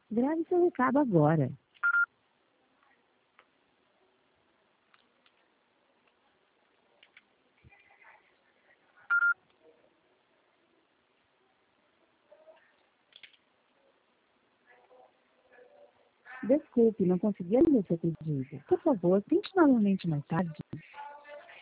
Grave seu recado agora. Desculpe, não consegui atender seu pedido. Por favor, tente novamente mais tarde.